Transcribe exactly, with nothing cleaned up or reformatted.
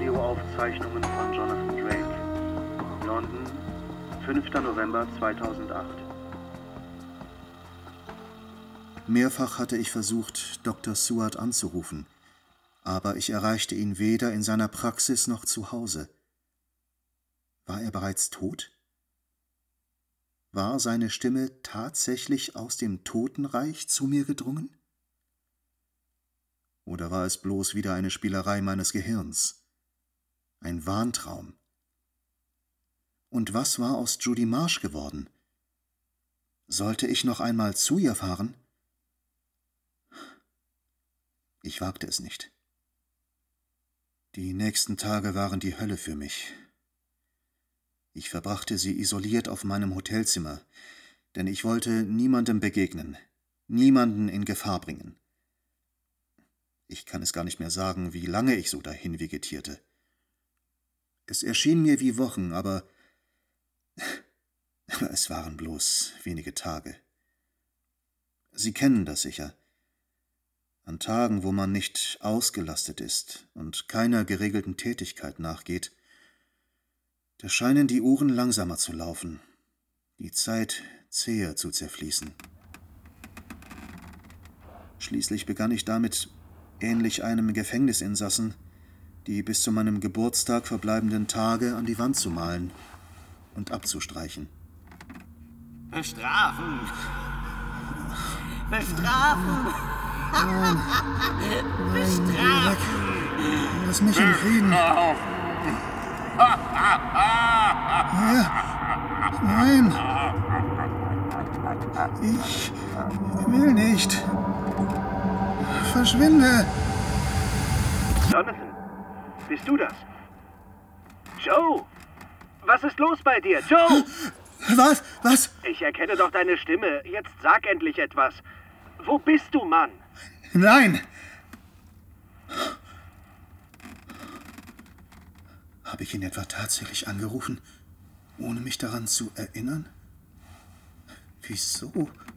Audioaufzeichnungen von Jonathan Drake. London, fünfter November zweitausendacht. Mehrfach hatte ich versucht, Doktor Seward anzurufen, aber ich erreichte ihn weder in seiner Praxis noch zu Hause. War er bereits tot? War seine Stimme tatsächlich aus dem Totenreich zu mir gedrungen? Oder war es bloß wieder eine Spielerei meines Gehirns? Ein Wahntraum? Und was war aus Judy Marsh geworden? Sollte ich noch einmal zu ihr fahren? Ich wagte es nicht. Die nächsten Tage waren die Hölle für mich. Ich verbrachte sie isoliert auf meinem Hotelzimmer, denn ich wollte niemandem begegnen, niemanden in Gefahr bringen. Ich kann es gar nicht mehr sagen, wie lange ich so dahin vegetierte. Es erschien mir wie Wochen, aber es waren bloß wenige Tage. Sie kennen das sicher. An Tagen, wo man nicht ausgelastet ist und keiner geregelten Tätigkeit nachgeht, da scheinen die Uhren langsamer zu laufen, die Zeit zäher zu zerfließen. Schließlich begann ich damit, ähnlich einem Gefängnisinsassen, die bis zu meinem Geburtstag verbleibenden Tage an die Wand zu malen und abzustreichen. Bestrafen! Bestrafen! Nein, nein, geh weg. Lass mich in Frieden. Ja, nein. Ich will nicht. Verschwinde. Jonathan, bist du das? Joe! Was ist los bei dir? Joe! Was? Was? Ich erkenne doch deine Stimme. Jetzt sag endlich etwas. Wo bist du, Mann? Nein! Habe ich ihn etwa tatsächlich angerufen, ohne mich daran zu erinnern? Wieso?